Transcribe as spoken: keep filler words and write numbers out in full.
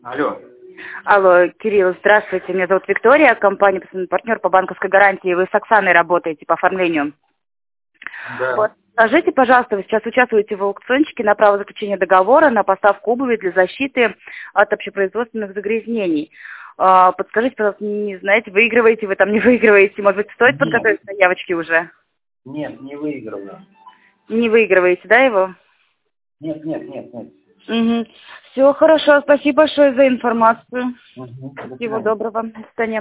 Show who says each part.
Speaker 1: Алло.
Speaker 2: Алло, Кирилл, здравствуйте. Меня зовут Виктория, компания «Постоянный партнер» по банковской гарантии. Вы с Оксаной работаете по оформлению.
Speaker 1: Да.
Speaker 2: Вот. Скажите, пожалуйста, вы сейчас участвуете в аукциончике на право заключения договора на поставку обуви для защиты от общепроизводственных загрязнений. А, Подскажите, пожалуйста, не знаете, выигрываете вы там, не выигрываете? Может быть, стоит
Speaker 1: Нет.
Speaker 2: подготовить заявочки уже?
Speaker 1: Нет, не выигрываю.
Speaker 2: Не выигрываете, да, его?
Speaker 1: Нет, нет, нет, нет.
Speaker 2: Угу. Все хорошо, спасибо большое за информацию.
Speaker 1: Угу. До
Speaker 2: Всего
Speaker 1: свидания.
Speaker 2: доброго. До свидания.